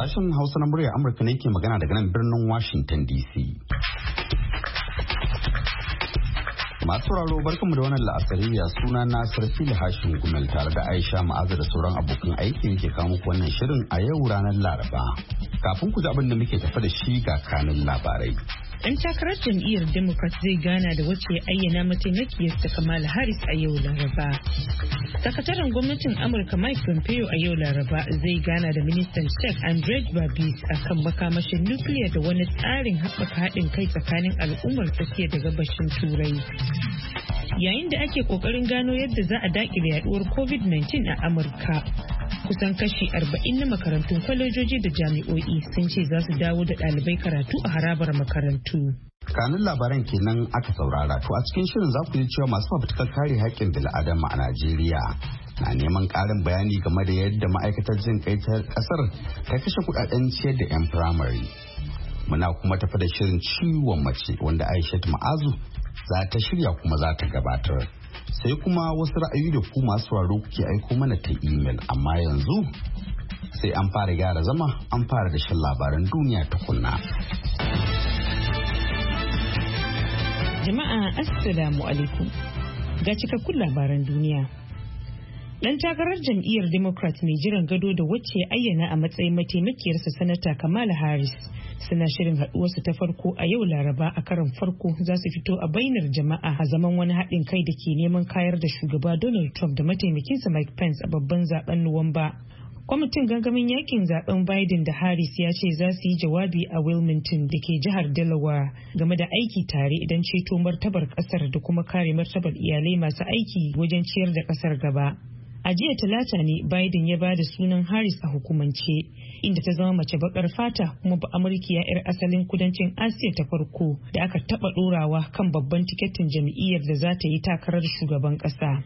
Sashen Hausa na murya Amurka ne ke magana daga nan birnin Washington DC. Masu sauraro barkanmu da wannan la'asariya, suna na Sarfili Hashin Gumel tare da Aisha Ma'azu da sauran abokan aiki ke kawo muku wannan shirin a yau ranar Laraba. Kafin ku ji abin da muke tafa da shi ga kanin labarai. Ɗan takarar jam'iyyar Democrat zai gana da wacce ya ayyana mataimakiyarsa Kamala Harris a yau Laraba. Sakataren gwamnatin Amurka Mike Pompeo a yau Laraba zai gana da ministan Czech Andrej Babis a kan makamashin nukiliya da wani tsarin haɓaka haɗin kai tsakanin al'ummar tsakiya da gabashin Turai. Yayin da ake ƙoƙarin gano yadda za a daƙile yaɗuwar COVID-19 a Amurka. Kusan kashi 40 na makarantun kwalejoji da jami'o'i sun ce za su dawo da ɗalibai karatu a harabar makarantu. Kanun labaran kenan aka saurara, to a cikin shirin za ku ji cewa masu fafutukar kare haƙƙin bil'adama a Najeriya na neman ƙarin bayani game da yadda ma'aikatar jin kai ta ƙasar ta kashe kuɗaɗen ciyar da 'yan firamare. Muna kuma tafi da shirin ciwon mace wanda Aishatu Ma'azu za ta shirya kuma za ta gabatar. Sai kuma wasu ra'ayi da ku masu sauraro kuke aiko mana ta imel, amma yanzu sai an fara gyara zama an fara da shan labaran duniya tukunna. Jama'a assalamu alaikum ga cikakkun labaran duniya. Dan takarar jam'iyyar Democrat mai jiran gado da wacce ayyana a matsayin mataimakiyarsa Sanata Kamala Harris suna shirin haɗuwarsu ta farko a yau Laraba. A karon farko za su fito a bainar jama'a a zaman wani haɗin kai da ke neman kayar da shugaba Donald Trump da mataimakinsa Mike Pence a babban zaben Nuwamba. Kwamitin gangamin yakin zaben Biden da Harris ya ce za su yi jawabi a Wilmington da ke jihar Delaware game da aiki tare idan ceto martabar kasar da kuma kare martabar iyalai masu aiki wajen ciyar da kasar gaba. A jiya Talata ne Biden ya ba da sunan Harris a hukumance, inda ta zama mace bakar fata kuma ba Amurkiya 'yar asalin kudancin Asiya ta farko da aka taba ɗorawa kan babban tiketin jam'iyyar da za ta yi takarar shugaban ƙasa.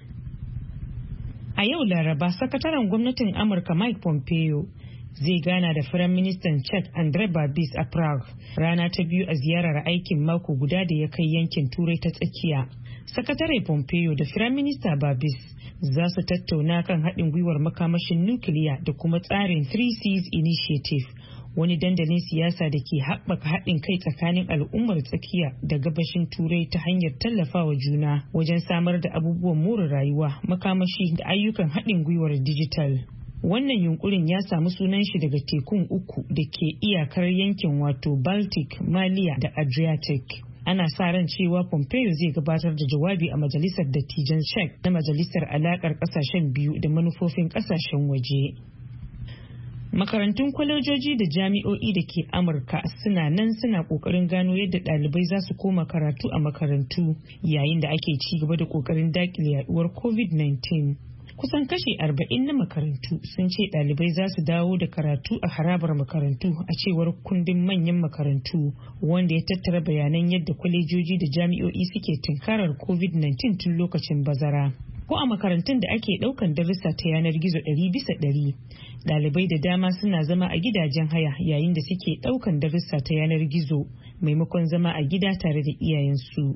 A yau Laraba, sakataren gwamnatin Amurka Mike Pompeo zai gana da Firaministan Czech Andrej Babis a Prague, rana ta biyu a ziyarar aikin mako guda da ya kai yankin Turai ta tsakiya. Sakatare Pompeo da Firaminista Babis za su tattauna kan haɗin gwiwar makamashin nukiliya da kuma tsarin 3Cs Initiative, wani dandalin siyasa da ke haɓaka haɗin kai tsakanin al'ummar tsakiya da gabashin Turai ta hanyar tallafawa juna wajen samar da abubuwan more rayuwa, makamashi da ayyukan haɗin gwiwar dijital. Wannan yunkurin ya samu sunan shi daga tekun uku da ke iyakar yankin, wato Baltic, Maliya da Adriatic. Ana sa ran cewa Pompeo zai gabatar da jawabi a majalisar dattijan Czech na majalisar alakar kasashen biyu da manufofin kasashen waje. Makarantun kwalejoji da jami'o'i da ke Amurka suna kokarin gano yadda ɗalibai za su koma karatu a makarantu yayin da ake ci gaba da kokarin dakile yaduwar COVID-19. Kusan kashi 40 na makarantu sun ce ɗalibai za su dawo da karatu a harabar makarantu a cewar kundin manyan makarantu, wanda ya tattara bayanan yadda kwalejoji da jami'o'i suke tunkarar COVID-19 tun lokacin bazara. Ko a makarantun da ake ɗaukan darussa ta yanar gizo 100%, ɗalibai da dama suna zama a gidajen haya yayin da suke ɗaukan darussa ta yanar gizo maimakon zama a gida tare da iyayensu.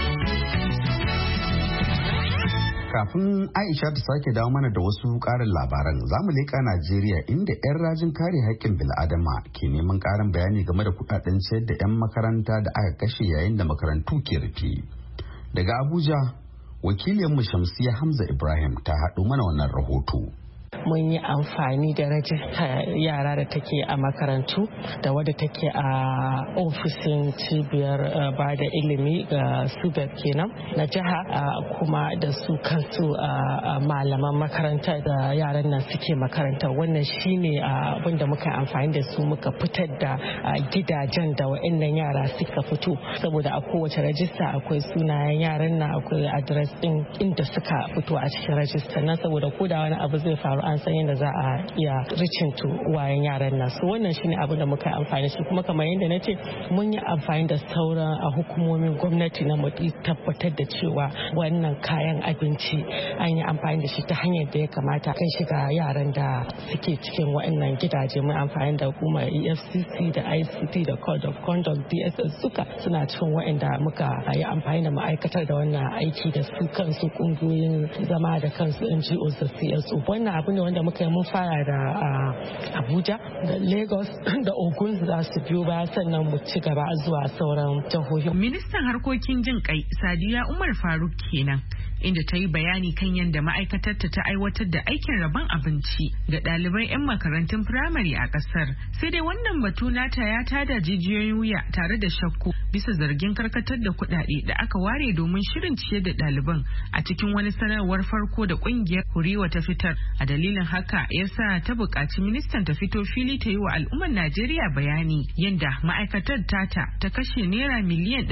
Kafin Aisha ta sake dawo mana da wasu ƙarin labaran, za mu leƙa Najeriya inda 'yan rajin kare haƙƙin bil'adama ke neman ƙarin bayani game da kuɗaɗen ciyar da 'yan makaranta da aka kashe yayin da makarantu ke rufe. Daga Abuja, wakiliyarmu Shamsiyya Hamza Ibrahim ta haɗo mana wannan rahoto. Mun yi amfani da rajista yara da take a makarantu da wadda take a ofishin cibiyar ba da ilimi ga SUBEB kenan na jiha, kuma da su kansu malaman makaranta da yaran nan suke makaranta. Wannan shine abin da muka amfani da su, muka fitar da gidajen da wa'annan yara suka fito, saboda a kowace rajista akwai sunayen yaran nan, akwai adres din inda suka fito a cikin rajista nan, saboda ko da wani abu zai faru an san yadda za a iya ricinto wayan yaran nan. So wannan shine abin da muka amfani shi, kuma kamar yadda na ce mun yi amfani da sauran a hukumomin gwamnati na mu tabbatar da cewa wannan kayan abinci an yi amfani da shi ta hanyar da ya kamata kai shiga yaran da suke cikin waɗannan gidaje. Mun amfani da hukumar EFCC da ICT da Code of Conduct, DSS suka suna cikin waɗanda muka yi amfani da ma'aikatar da wannan aiki da su kansu kungiyoyin zama da kansu NGOs da CSO. Wannan abu ne wanda muka yi mun fara da Abuja da Lagos da Ogun za su biyo baya sannan mu ci gaba zuwa sauran jihohi. Ministan harkokin jin kai Sadiya Umar Faruk kenan inda ta yi bayani kan yadda ma'aikatarta ta aiwatar da aikin rabon abinci ga ɗalibai 'yan makarantun firamare a ƙasar. Sai dai wannan batu nata ya tada jijiyoyin wuya tare da shakku bisa zargin karkatar da kuɗaɗe da aka ware domin shirin ciye da ɗaliban a cikin wani sanarwar farko da ƙungiyar Huriwa ta fitar. A dalilin haka yasa ta buƙaci ministan ta fito fili ta yi wa al'ummar Najeriya bayani yadda ma'aikatar tata ta kashe naira miliyan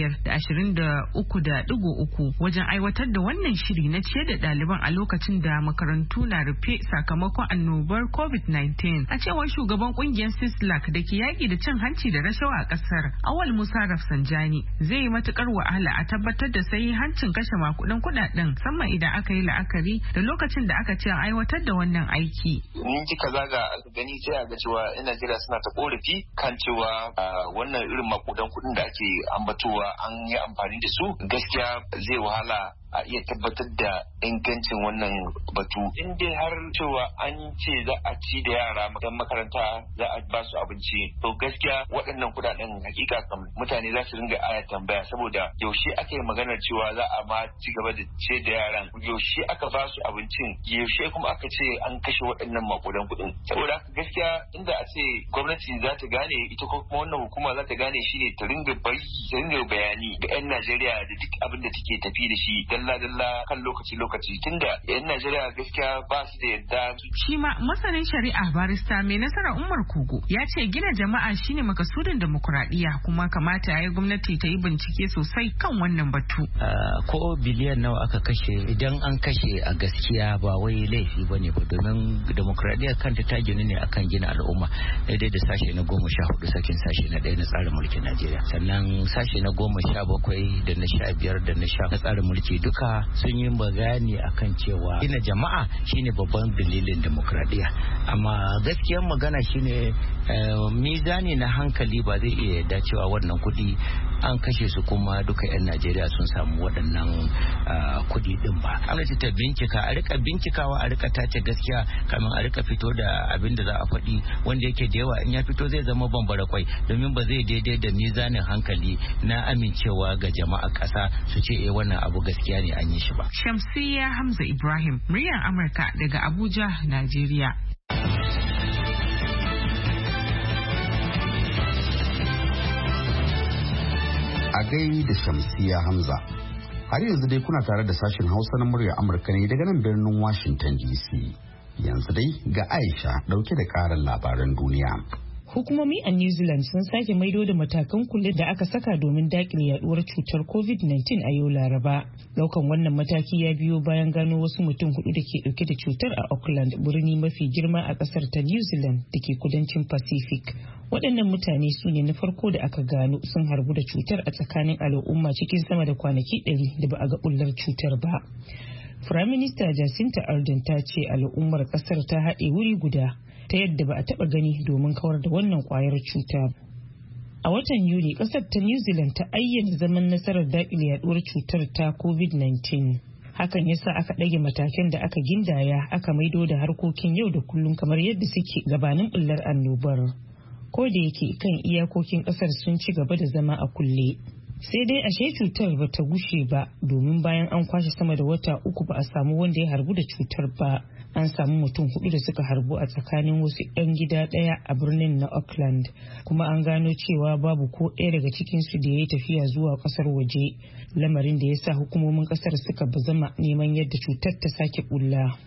523.3 wajen aiwatar da wannan shiri na ciyar da ɗaliban a lokacin da makarantu na rufe sakamakon annobar COVID-19. A cewar shugaban kungiyar Sislak da ke yaƙi da cin hanci da rashawa a ƙasar, Awal Musa Rafsanjani, zai yi matukar wahala a tabbatar da hancin kashe makudan kuɗaɗen musamman idan aka yi la'akari da lokacin da aka ce an aiwatar da wannan aiki. In kika zaga gani sai a ga cewa 'yan Najeriya suna ta korafi kan cewa wannan irin makudan kuɗin da ake ambatowa an yi amfani da su gaskiya zai wahala a iya tabbatar da ingancin wannan batu. In dai har cewa an ce za a ci da yara makaranta za a ba su abinci, to gaskiya waɗannan kuɗaɗen hakika kam mutane za su ringa aya tambaya saboda yaushe aka yi maganar cewa za a ma ci gaba da ce da yaran, yaushe aka ba su abincin, yaushe kuma aka ce an kashe waɗannan makudan kuɗin. Saboda gaskiya inda a ce gwamnati za ta gane, ita ko kuma wannan hukuma za ta gane shi ne ta ringa bayani ga 'yan Najeriya da duk abin da take tafi da shi dalla kan lokaci tunda 'yan Najeriya gaskiya ba su da yadda. Shi ma masanin shari'a barista mai nasara Umar Kogo ya ce gina jama'a shine makasudin demokuraɗiyya kuma kamata ya yi gwamnati ta yi bincike sosai kan wannan batu. Ko biliyan nawa aka kashe, idan an kashe a gaskiya ba wai laifi ba ne ba, domin demokuraɗiyya kanta ta gini ne akan gina al'umma daidai da sashe na 14 sakin sashe na 1 na tsarin mulkin Najeriya, sannan sashe na 17 da na 15 da na 10 na tsarin mulki duka sun yi bayani akan cewa gina jama'a shine babban dalilin demokradiyya. Amma gaskiyar magana shine mizani na hankali ba zai iya yarda cewa wannan kudi an kashe su kuma duka 'yan Najeriya sun samu waɗannan kudi din ba. An ce ta bincika, a rika bincikawa, a rika tace gaskiya kamin a rika fito da abin da za a faɗi wanda yake da yawa in ya fito zai zama bambara kwai, domin ba zai daidai da mizanin hankali na amincewa ga jama'a ƙasa su ce wannan abu gaskiya ne an yi shi ba. Shamsiyya Hamza Ibrahim, muryar Amurka daga Abuja, Najeriya. A gai da Shamsiyya Hamza. Har yanzu dai kuna tare da sashen Hausa na muryar Amurka ne daga nan birnin Washington DC. Yanzu dai ga Aisha dauke da karin labaran duniya. Hukumomi a New Zealand sun sake maido da matakan kulle da aka saka domin dakile yaduwar cutar COVID-19 a yau Laraba. Daukan wannan mataki ya biyo bayan gano wasu mutum 4 da ke dauke da cutar a Auckland, birni mafi girma a kasar ta New Zealand da ke kudancin Pacific. Waɗannan mutane su ne na farko da aka gano sun harbu da cutar a tsakanin al'umma cikin sama da kwanaki 100 da ba a ga bullar cutar ba. Prime Minister Jacinta Ardern ta ce al'ummar kasar ta haɗe wuri guda ta yadda ba a taɓa gani domin kawar da wannan kwayar cuta. A watan Yuli, ƙasar ta New Zealand ta ayyana zaman nasarar daƙile yaduwar cutar ta COVID-19. Hakan yasa aka ɗage matakan da aka gindaya aka maido da harkokin yau da kullum kamar yadda suke gabanin ɓullar annobar. Ko da yake kan iyakokin ƙasar sun ci gaba da zama a kulle. Sai dai ashe cutar ba ta gushe ba, domin bayan an kwashe sama da wata 3 ba a samu wanda ya harbu da cutar ba. An samu mutum 4 da suka harbu a tsakanin wasu 'yan gida ɗaya a birnin na Auckland, kuma an gano cewa babu ko ɗaya daga cikinsu da ya yi tafiya zuwa ƙasar waje, lamarin da ya sa hukumomin ƙasar suka bazama neman yadda cutar ta sake ɓulla.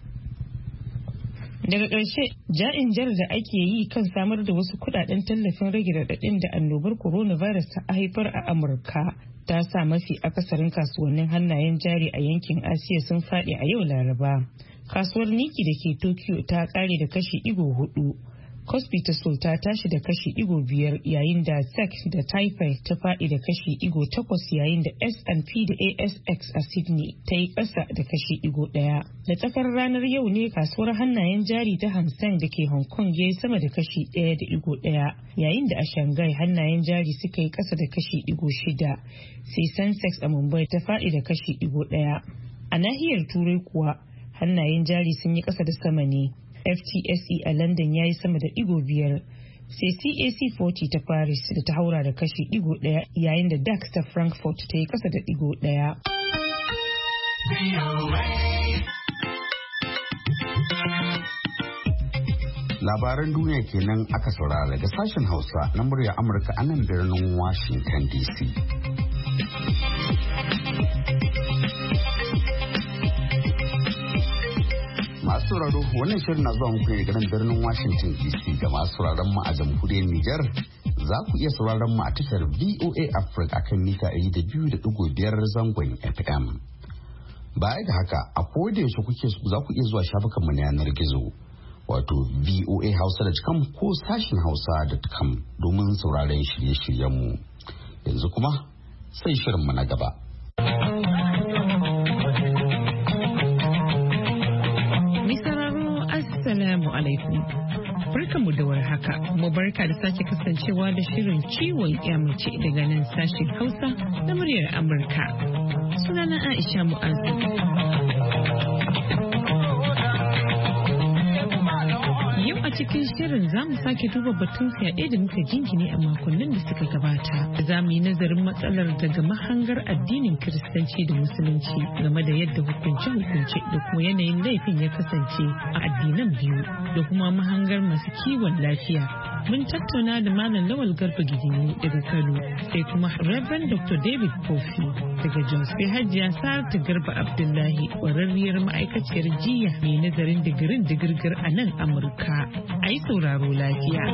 Daga ƙarshe, ja'in jar da ake yi kan samar da wasu kudaden tallafin rage raɗaɗin da annobar coronavirus ta haifar a Amurka ta sa mafi akasarin kasuwannin hannayen jari a yankin Asiya sun faɗi a yau Laraba. Kasuwar Nikkei da ke Tokyo ta ƙare da kashi 4. Kospi ta Seoul ta tashi da kashi 5, yayin da SEC da Taipei ta faɗi da kashi 8, yayin da S&P da ASX a Sydney ta yi ƙasa da kashi 1. Da tsakar ranar yau ne kasuwar hannayen jari ta Hang Seng da ke Hong Kong ya yi sama da kashi 1.1, yayin da a Shanghai hannayen jari suka yi ƙasa da kashi 6, sai Sensex a Mumbai ta faɗi da kashi 1. A nahiyar Turai kuwa, hannayen jari sun yi ƙasa da sama ne. FTSE a London ya yi sama da 5%, sai CAC 40 ta Paris da ta haura da kashi 1%, yayin da DAX ta Frankfurt ta yi ƙasa da 1%. Labaran duniya kenan aka saurara daga sashen Hausa na murya Amurka a nan birnin Washington DC. Masu sauraro wannan shirin na zuwa muku ne daga nan birnin Washington DC. Ga masu sauraron mu a jamhuriyar Nijar za ku iya sauraron mu a tashar VOA Africa akan mita 200.5 zangon FM. Baya ga haka a koda yaushe za ku iya zuwa shafukanmu na yanar gizo. Wato voahausa.com ko sashin hausa.com domin sauraren shirye-shiryenmu. Yanzu kuma sai shirinmu na gaba. Misararo Assalamu alaikum. Barkanmu da warhaka, mu barka da sake kasancewa da shirin ciwon mace daga nan sashin Hausa na muryar Amurka. Sunana Aisha Mu'azu. A cikin shirin za mu sake duba batun fyaɗe da muka jingine a makonnin da suka gabata. Za mu yi nazarin matsalar daga mahangar addinin Kiristanci da Musulunci game da yadda hukunce-hukunce da kuma yanayin laifin ya kasance a addinan biyu da kuma mahangar masu kiwon lafiya. Mun tattauna da Malam Lawal Garba Gidimi daga Kano, sai kuma Reverend Dr. David Kofi daga Jos, sai Hajiya Saratu Garba Abdullahi, ƙwararriyar ma'aikaciyar jiya mai nazarin digirin digirgir a nan Amurka. A yi sauraro lafiya.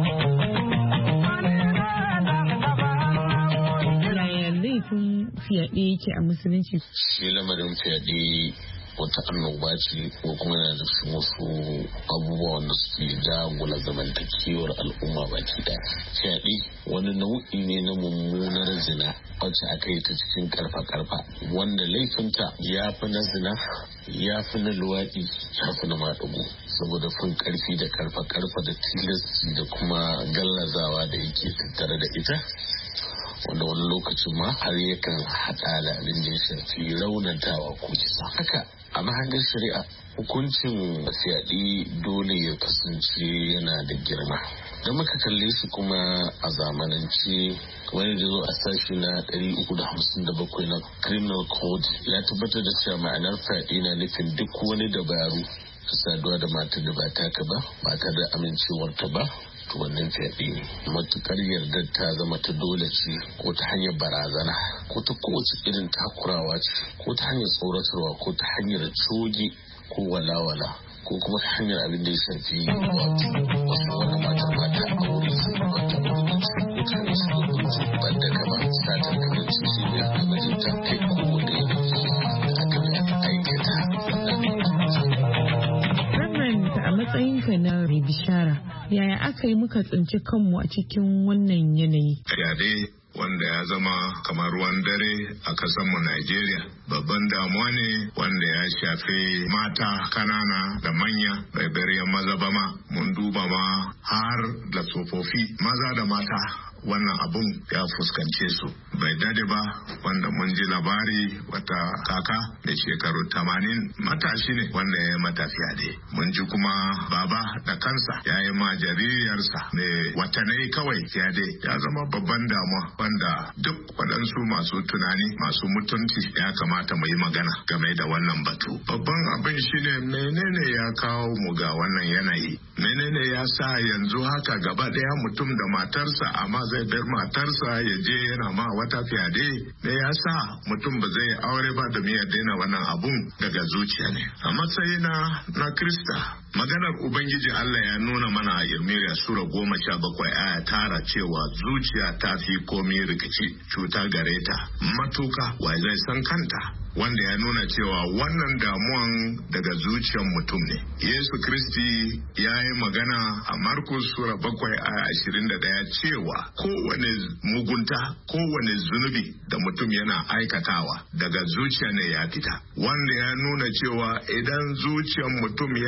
Yaya laifin fyaɗe yake a Musulunci? Shi lamarin fyaɗe wata annoba ce ko kuma yana da wasu abubuwa wanda suke dagula zamantakewar al'umma baki daya. Fyaɗe wani nau'i ne na mummunar zina wacce aka yi ta cikin karfa-karfa wanda laifinta ya fi na zina, ya fi na luwaɗi, ya fi na maɗugo, saboda fin karfi da karfa-karfa da tilasti da kuma gallazawa da yake tattare da ita, wanda wani lokacin ma har yakan haɗa da abin da ya shafi raunatawa ko kisa. Haka a mahangar shari'a hukuncin fyaɗe dole ya kasance yana da girma. Da muka kalle shi kuma a zamanance wani da zo a sashi na 357 na criminal code ya tabbatar da cewa ma'anar fyaɗe na nufin duk wani dabaru saduwa da matar da ba taka ba tare da amincewarta ba, to wannan fyaɗe ne. Matukar yardar ta zama ta dole ce ko ta hanyar barazana ko ta kowace irin takurawa ce ko ta hanyar tsoratarwa ko ta hanyar coge ko walawala ko kuma ta hanyar abin da ya shafi wasu wani matar ba ta aure ba ta aure ko ta hanyar su hukunci ban da gaba satar kamanci shi ne a majinta kai kowane a matsayinka na mai bishara, yaya aka yi muka tsinci kanmu a cikin wannan yanayi? Fyaɗe wanda ya zama kamar ruwan dare a kasanmu Najeriya. Babban damuwa ne wanda ya shafi mata kanana da manya, bai bari maza ba ma. Mun duba ma har da tsofaffi maza da mata. Wannan abun ya fuskance su bai dade ba, wanda mun ji labari wata kaka da shekaru 80 matashi ne wanda ya yi mata fyaɗe. Mun ji kuma baba da kansa ya yi ma jaririyarsa mai watanai kawai fyaɗe. Ya zama babban damuwa wanda duk waɗansu masu tunani masu mutunci ya kamata mu yi magana game da wannan batu. Babban abin shine menene ya kawo mu ga wannan yanayi, menene ya sa yanzu haka gaba ɗaya mutum da matarsa amma zai bar matarsa ya je yana ma wata fyaɗe. Me ya sa mutum ba zai aure ba da ya daina wannan abun daga zuciya ne. A matsayina na Krista, maganar Ubangiji Allah ya nuna mana a Irmiriya Sura 17 aya 9 cewa zuciya ta fi komi rikici cuta gare ta matuka, wa zai san kanta, wanda ya nuna cewa wannan damuwan daga zuciyar mutum ne. Yesu Kristi ya yi magana a Markus Sura 7:21 cewa kowane mugunta, kowane zunubi da mutum yana aikatawa daga zuciya ne ya fita, wanda ya nuna cewa idan zuciyar mutum yana cike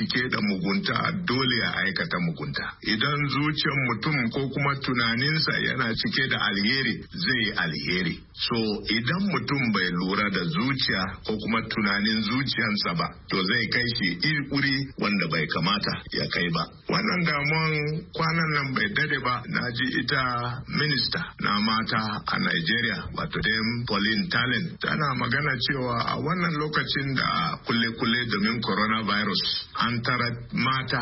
cike da mugunta dole ya aikata mugunta. Idan zuciyar mutum ko kuma tunaninsa yana cike da alheri zai yi alheri. So idan mutum bai lura da zuciya ko kuma tunanin zuciyarsa ba, to zai kai shi iri wanda bai kamata ya kai ba. Wannan damuwan kwanan nan bai dade ba, na ji ita minista na mata a Nigeria, wato Dame Pauline Tallen, tana magana cewa a wannan lokacin da kulle-kulle domin coronavirus an tara mata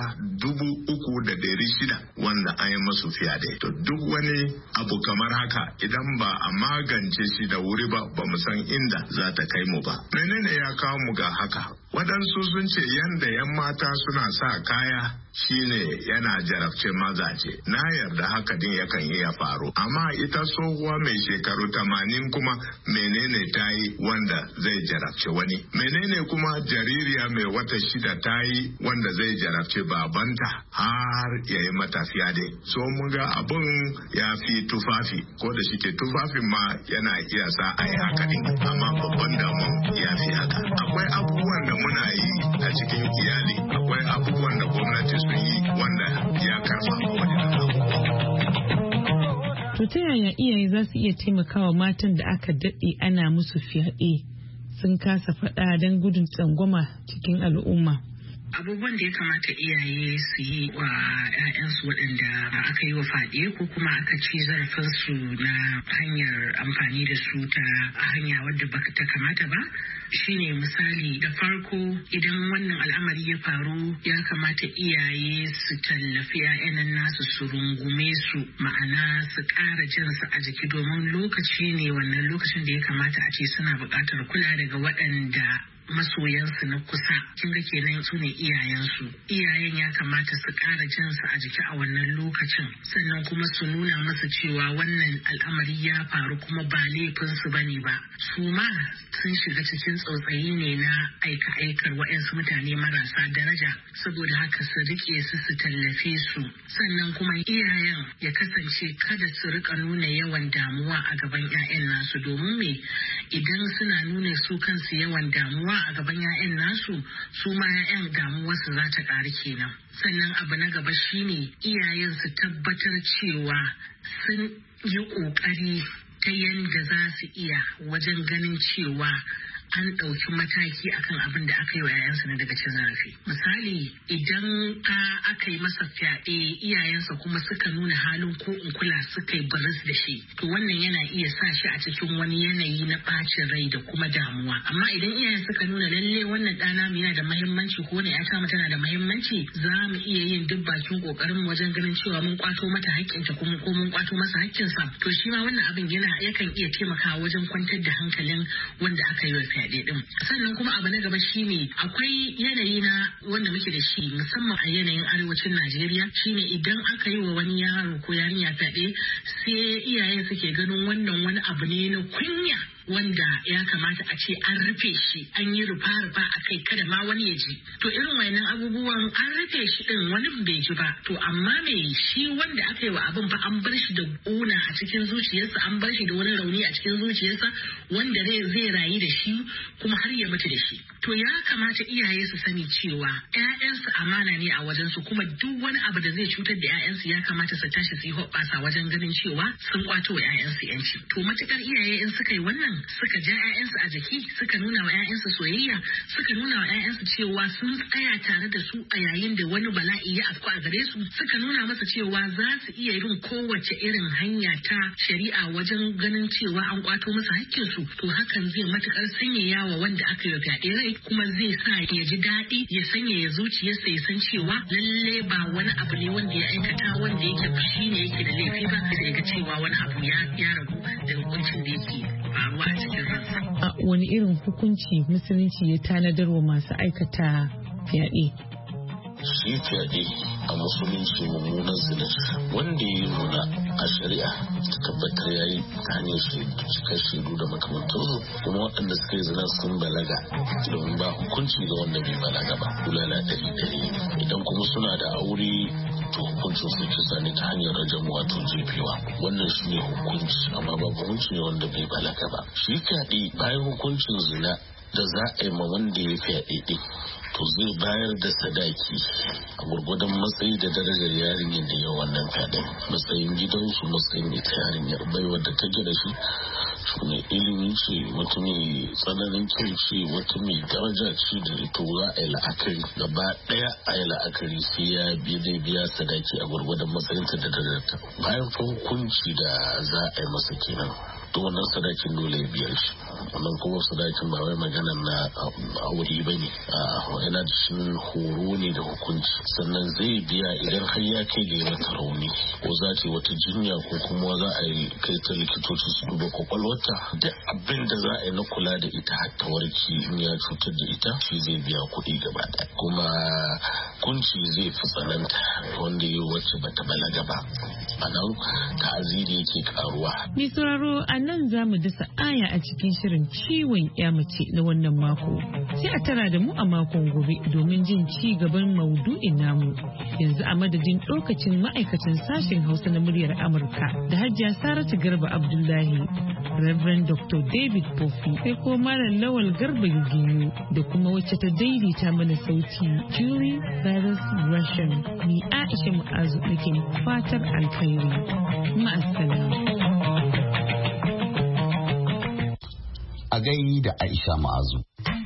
3,600 wanda an yi masu fyaɗe. To duk wani abu kamar haka idan ba a magance shi da wuri ba, ba mu san inda za ta kai mu ba. Menene ya kawo mu ga haka? Waɗansu sun ce yanda 'yan mata suna sa kaya shine yana jarabce mazaje. Na yarda haka din yakan yi ya faru. Amma ita tsohuwa mai shekaru 80 kuma menene ta yi wanda zai jarabce wani? Menene kuma jaririya mai wata 6 ta yi wanda zai jarabce babanta har ya yi mata fyaɗe? So mun ga abun ya fi tufafi, ko da shike tufafin ma yana iya sa a yi haka din, amma babban damun ya fi haka. Akwai abubuwan da muna yi a cikin iyali, akwai abubuwan da gwamnati sun yi wanda ya karfafa waɗannan abubuwan. To ta yaya iyaye za su iya taimakawa matan da aka daɗe ana musu fyaɗe sun kasa faɗa don gudun tsangwama cikin al'umma? Abubuwan da ya kamata iyaye su yi wa 'ya'yansu waɗanda aka yi wa fyaɗe ko kuma aka ci zarafinsu na hanyar amfani da su ta hanya wadda ba ta kamata ba, shine misali da farko idan wannan al'amari ya faru ya kamata iyaye su tallafi 'ya'yan nasu su rungume su, ma'ana su ƙara jinsu a jiki, domin lokaci ne wannan lokacin da ya kamata a ce suna buƙatar kula daga waɗanda masoyansu na kusa. Kin ga kenan su ne iyayen ya kamata su ƙara jinsu a jiki a wannan lokacin, sannan kuma su nuna masa cewa wannan al'amari ya faru kuma ba laifinsu bane ba, su ma sun shiga cikin tsautsayi ne na aika-aikar waɗansu mutane marasa daraja, saboda haka su rike su tallafe su. Sannan kuma iyayen ya kasance kada su rika nuna yawan damuwa a gaban 'ya'yan nasu, domin me idan suna nuna su kansu yawan damuwa a gaban 'ya'yan nasu, su ma 'ya'yan damuwarsu za ta ƙari kenan. Sannan abu na gaba shine iyayen su tabbatar cewa sun yi ƙoƙari ta yadda za su iya wajen ganin cewa an ɗauki mataki akan abin da aka yi wa 'ya'yansa na daga cin zarafi. Misali, idan aka yi masa fyaɗe iyayensa kuma suka nuna halin ko in kula suka yi baris da shi, to wannan yana iya sa shi a cikin wani yanayi na ɓacin rai da kuma damuwa. Amma idan iyayen suka nuna lalle wannan ɗana mu yana da muhimmanci ko wani ƴata mu tana da muhimmanci, za mu iya yin duk bakin ƙoƙarin mu wajen ganin cewa mun kwato mata haƙƙinta ko mun kwato masa haƙƙinsa. To shi ma wannan abin yakan iya taimakawa wajen kwantar da hankalin wanda aka yi wa fyaɗe din. Sannan kuma abu na gaba shine akwai yanayi na wanda muke da shi musamman a yanayin arewacin Najeriya, shine idan aka yi wa wani yaro ko yarinya fyaɗe sai iyaye suke ganin wannan wani abu ne na kunya wanda ya kamata a ce an rufe shi, an yi rufa-rufa a kai kada ma wani ya ji. To irin wayannan abubuwan an rufe shi din wani bai ji ba, to amma me shi wanda aka yi wa abin fa an bar shi da ƙuna a cikin zuciyarsa, an bar shi da wani rauni a cikin zuciyarsa wanda zai rayu da shi kuma har ya mutu da shi. To ya kamata iyaye su sani cewa 'ya'yansu amana ne a wajensu, kuma duk wani abu da zai cutar da 'ya'yansu ya kamata su tashi su yi hoɓɓasa wajen ganin cewa sun kwato wa 'ya'yansu 'yanci. To matukar iyaye in suka yi wannan, suka ja 'ya'yansu a jiki, suka nuna wa 'ya'yansu soyayya, suka nuna wa 'ya'yansu cewa sun tsaya tare da su a yayin da wani bala'i ya afku a gare su, suka nuna masa cewa za su iya yin kowace irin hanya ta shari'a wajen ganin cewa an kwato masa hakkinsu, to hakan zai matukar sanyaya wa wanda aka yi fyaɗe rai, kuma zai sa ya ji daɗi, ya sanyaya zuciyarsa, ya san cewa lalle ba wani abu ne wanda ya aikata wanda yake fushi ne yake da laifi ba, sai ga cewa wani abu ya ragu daga kuncin da yake faruwa a cikin ransa. Wani irin hukunci musulunci ya tanadar wa masu aikata fyaɗe? Shi fyaɗe a musulunci mummunan zina wanda ya nuna a shari'a ta tabbatar ya yi ta hanyar cikar shaidu da makamantarsu, kuma waɗanda suka yi zina sun balaga, domin ba hukunci ga wanda bai balaga ba, bulala 100. Idan kuma suna da aure to hukuncin su kisa ne ta hanyar rajamu wato jefewa. Wannan shi ne hukunci, amma ba hukunci ne wanda bai balaga ba. Shi fyaɗe bayan hukuncin zina da za a yi ma wanda ya fyaɗe ɗin to zai bayar da sadaki a gurgudan matsayi da darajar yarinyar da ya wannan fyaɗe, matsayin gidansu, matsayin ita yarinyar baiwar da ta gida shi mai ilimi ce, wata mai tsananin kyau ce, wata mai daraja ce da ita za a yi la'akari gaba ɗaya a yi la'akari sai ya biya sadaki a gurgudan matsayinta da darajarta. Bayan hukunci da za a yi masa kenan to wannan sadakin dole ya biya shi. Wannan kuma sadakin ba wai magana na aure ba ne, yana da shi horo ne da hukunci. Sannan zai biya idan har ya kai ga mata rauni ko za ta yi wata jinya ko kuma za a yi kai ta likitoci su duba kwakwalwata da abin da za a yi na kula da ita har ta warke in ya cutar da ita shi zai biya kuɗi gaba ɗaya. Kuma kunci zai fi tsananta wanda ya wacce bata balaga ba, a nan ta'aziri yake karuwa. Mai sauraro a nan za mu dasa aya a cikin shirin ciwon ya mace na wannan mako. Sai a tara da mu a makon gobe domin jin ci gaban maudu'in namu. Yanzu a madadin lokacin ma'aikacin sashen Hausa na muryar Amurka da Hajiya Saratu Garba Abdullahi, Reverend Dr. David Bofi, sai ko Malam Lawal Garba Yugiyu da kuma wacce ta daidaita mana sauti Julie Virus Russian. Ni Aisha Mu'azu nake fatar alkhairi. Ma'assalam. A gai da Aisha Ma'azu.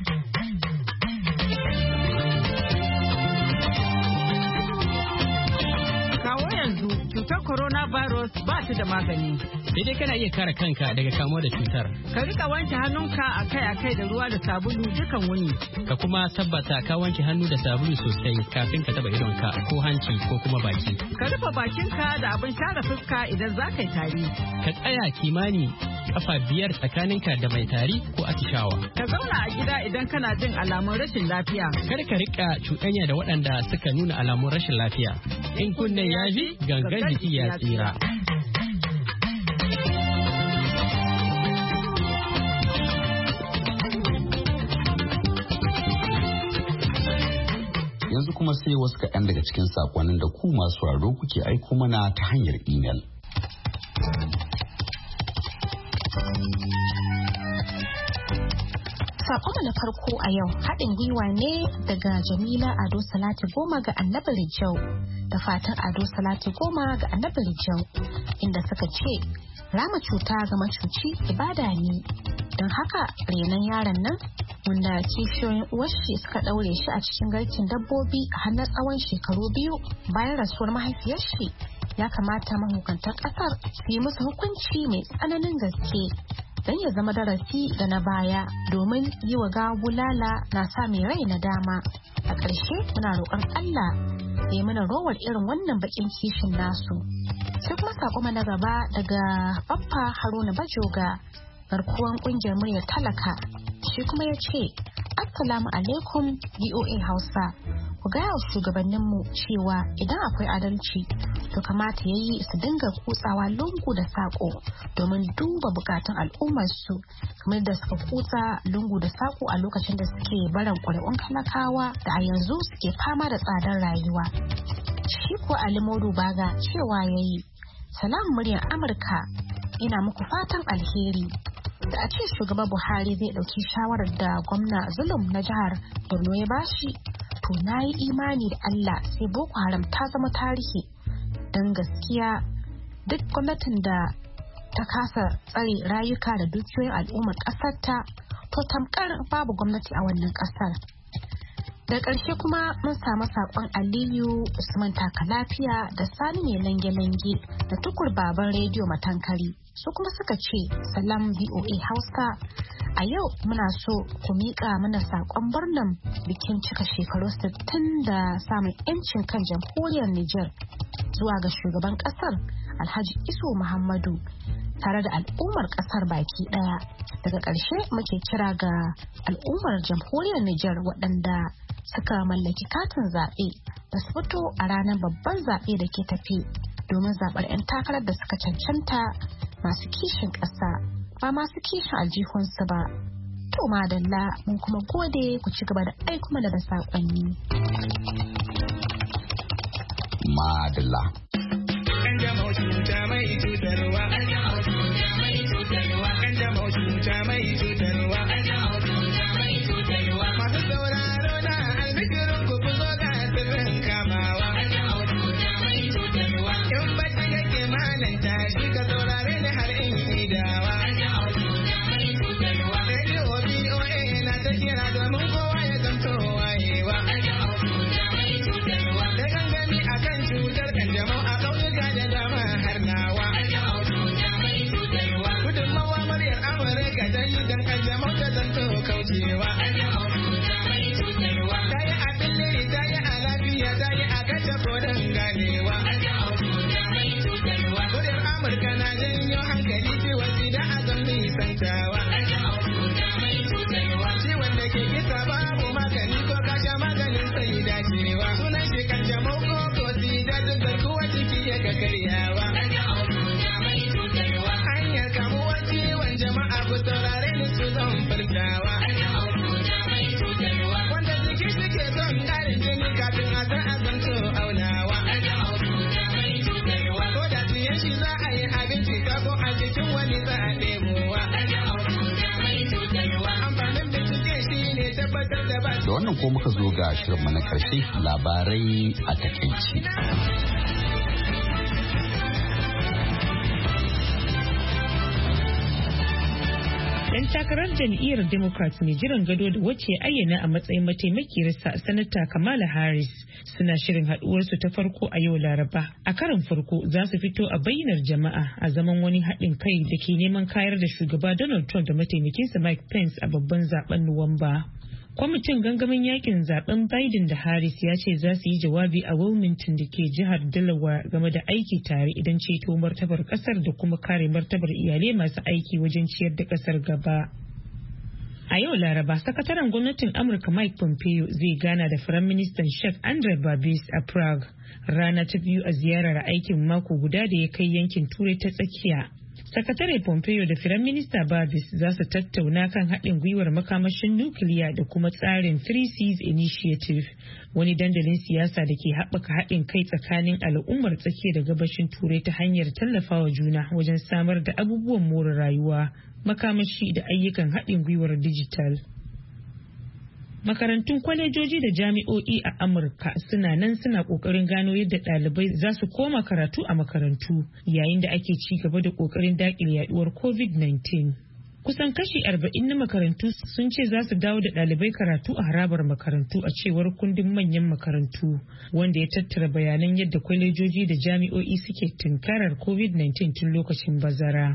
Kawo yanzu cutar coronavirus ba ta da magani. Sai dai kana iya kare kanka daga kamuwa da cutar. Ka rika wanke hannunka akai-akai da ruwa da sabulu dukan wuni. Ka kuma tabbata ka wanke hannu da sabulu sosai kafin ka taba idonka ko hanci ko kuma baki. Ka rufe bakinka da abin share fuska idan za ka yi tari. Ka tsaya kimani kafa 5 tsakaninka da mai tari ko atishawa. Ka zauna a gida idan kana jin alamun rashin lafiya. Kar ka rika cuɗanya da waɗanda suka nuna alamun rashin lafiya. In kunne ya ji gangan jiki ya tsira. Yanzu kuma sai wasu kaɗan daga cikin saƙonin da ku masu sauraro kuke aiko mana ta hanyar imel. Sakonmu na farko a yau haɗin gwiwa ne daga Jamila Ado Salati Goma ga Annabi Rijau da fatan Ado Salati Goma ga Annabi Rijau inda suka ce rama cuta ga macuci ibada ne don haka renon yaron nan wanda kishiyoyin uwarshi suka ɗaure shi a cikin garkin dabbobi a hannun tsawon shekaru 2 bayan rasuwar mahaifiyar shi ya kamata mahukantar ƙasar su yi musu hukunci mai tsananin gaske don ya zama darasi da na baya domin yi wa gawa bulala na sa mai rai na dama. A ƙarshe muna roƙon Allah ya yi mana rowar irin wannan baƙin kishin nasu. Sai kuma saƙo na gaba daga Baffa Haruna Bajoga garkuwan ƙungiyar muryar talaka. Shi kuma ya ce, Assalamu alaikum VOA Hausa. Ku gaya wa shugabanninmu cewa idan akwai adalci to kamata ya yi su dinga kutsawa lungu da saƙo domin duba bukatun al'ummarsu kamar da suka kutsa lungu da saƙo a lokacin da suke barin ƙuri'un talakawa da a yanzu suke fama da tsadar rayuwa. Shi ko Ali Modu Baga cewa ya yi, Salam muryar Amurka, ina muku fatan alheri. Da a ce shugaba Buhari zai ɗauki shawarar da gwamna Zulum na jihar Borno ya bashi, to na yi imani da Allah sai Boko Haram ta zama tarihi. Don gaskiya duk gwamnatin da ta kasa tsare rayuka da dukiyoyin al'ummar ƙasar ta, to tamkar babu gwamnati a wannan ƙasar. Da ƙarshe kuma mun samu saƙon Aliyu Usman Taka Lafiya da Sani mai lange-lange da Tukur Baban Rediyo Matankari. Su kuma suka ce, Salam VOA Hausa, a yau muna so ku miƙa mana saƙon murnan bikin cika shekaru 60 da samun 'yancin kan jamhuriyar Nijar zuwa ga shugaban ƙasar Alhaji Isu Muhammadu tare da al'ummar ƙasar baki ɗaya. Daga ƙarshe muke kira ga al'ummar jamhuriyar Nijar waɗanda suka mallaki katin zaɓe da su fito a ranar babban zaɓe da ke tafi domin zaɓar 'yan takarar da suka cancanta masu kishin ƙasa ba masu kishin aljihunsu ba. To madalla mun kuma gode ku ci gaba da aiko mana da saƙonni. Madalla. ayyukan kanjamau ta zanto kaucewa. Ta yi a fili, ta yi a lafiya, ta yi a kashe koren ganewa. Kudin Amurka na janyo hankali ciwon sida a zan nisantawa. Ciwon da ke kisa babu magani ko kasha maganin sai dacewa. Sunan shi kanjamau ko sida duk garkuwa jiki ya ga karyawa. Hanyar kamuwar ciwon jama'a ku saurare ni su zan furtawa. Wanda jiki suke son ƙarin jini kafin a san azanto aunawa. Ko da siyan shi za a yi abinci ko a jikin wani za a ɗebowa. Amfanin bincike shi ne tabbatar da ba. Da wannan ko muka zo ga shirinmu na ƙarshe, labarai a takaici. Dan takarar jam'iyyar Democrat mai jiran gado da wacce ayyana a matsayin mataimakiyarsa Sanata Kamala Harris suna shirin haduwarsu ta farko a yau Laraba. A karon farko za su fito a bayyanar jama'a a zaman wani haɗin kai da ke neman kayar da shugaba Donald Trump da mataimakinsa Mike Pence a babban zaben Nuwamba. Kwamitin gangamin yakin zaben Biden da Harris ya ce za su yi jawabi a Wilmington da ke jihar Delaware game da aiki tare idan ceto martabar kasar da kuma kare martabar iyalai masu aiki wajen ciyar da kasar gaba. A yau Laraba, sakataren gwamnatin Amurka Mike Pompeo zai gana da Firaministan Czech Andrej Babis a Prague, rana ta biyu a ziyarar aikin mako guda da ya kai yankin Turai ta tsakiya. Sakatare Pompeo da Firaminista Babis za su tattauna kan haɗin gwiwar makamashin nukiliya da kuma tsarin Three Seas Initiative, wani dandalin siyasa da ke haɓaka haɗin kai tsakanin al'ummar tsakiya da gabashin Turai ta hanyar tallafawa juna wajen samar da abubuwan more rayuwa, makamashi da ayyukan haɗin gwiwar dijital. Makarantun kwalejoji da jami'o'i a Amurka suna nan suna kokarin gano yadda ɗalibai za su koma karatu a makarantu yayin da ake ci gaba da kokarin daƙile yaduwar COVID-19. Kusan kashi 40 na makarantu sun ce za su dawo da ɗalibai karatu a harabar makarantu a cewar kundin manyan makarantu, wanda ya tattara bayanan yadda kwalejoji da jami'o'i suke tunkarar COVID-19 tun lokacin bazara.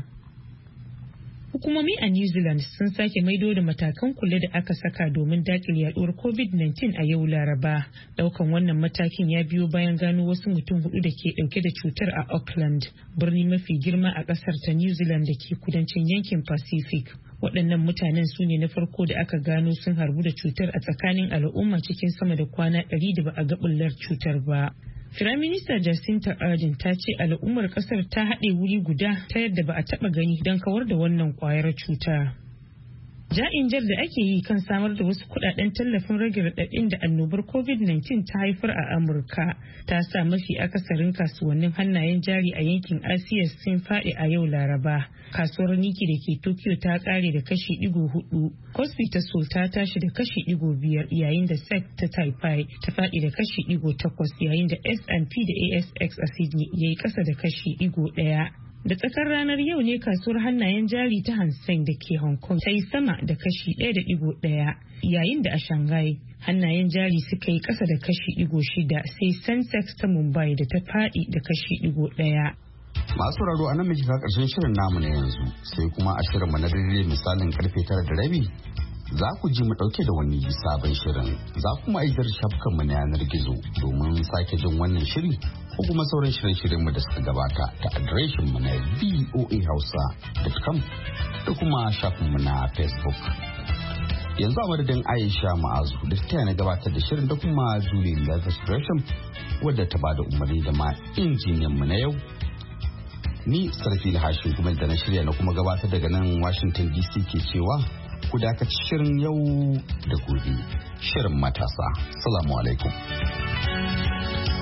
Hukumomi a New Zealand sun sake maido da matakan kula da aka saka domin dakile yaduwar COVID-19 a yau Laraba. Daukan wannan matakin ya biyo bayan gano wasu mutum 4 da ke dauke da cutar a Auckland, birni mafi girma a kasar ta New Zealand da ke kudancin yankin Pacific. Waɗannan mutanen su ne na farko da aka gano sun harbu da cutar a tsakanin al'umma cikin sama da kwana 100 da ba a ga bullar cutar ba. Firaminista Jacinta Ardern ta ce al'ummar kasar ta haɗe wuri guda ta yadda ba a taɓa gani don kawar da wannan ƙwayar cuta. Ja'in jar da ake yi kan samar da wasu kudaden tallafin rage raɗaɗin da annobar COVID-19 ta haifar a Amurka ta sa mafi akasarin kasuwannin hannayen jari a yankin Asiya sun faɗi a yau Laraba. Kasuwar Nikkei da ke Tokyo ta ƙare da kashi 4. Kospi ta Seoul ta tashi da kashi 5 yayin da SEC ta Taipei ta faɗi da kashi 8 yayin da S&P da ASX a Sydney yayi ƙasa da kashi 1. Da tsakar ranar yau ne kasuwar hannayen jari ta Hang Seng da ke Hong Kong ta yi sama da kashi 1.1 yayin da a Shanghai hannayen jari suka yi ƙasa da kashi 6 sai Sensex ta Mumbai da ta faɗi da kashi 1. Masu raro a nan muke ka ƙarshen shirin namu na yanzu sai kuma a shirin na dare misalin karfe 9:30 za ku ji mu ɗauke da wani sabon shirin. Za kuma aizar shafukanmu na yanar gizo domin sake jin wannan shiri ko kuma sauran shirye-shiryenmu da suka gabata ta adireshinmu na voahausa.com da kuma shafinmu na Facebook. Yanzu a madadin Aisha Ma'azu da ta na gabatar da shirin da kuma Julie Leathers Gresham wadda ta bada umarni da ma injiniyanmu na yau. Ni Sarfil Hashin kuma da na shirya na kuma gabatar daga nan Washington DC ke cewa ku dakaci shirin yau da gobe. Shirin matasa. Assalamu alaikum.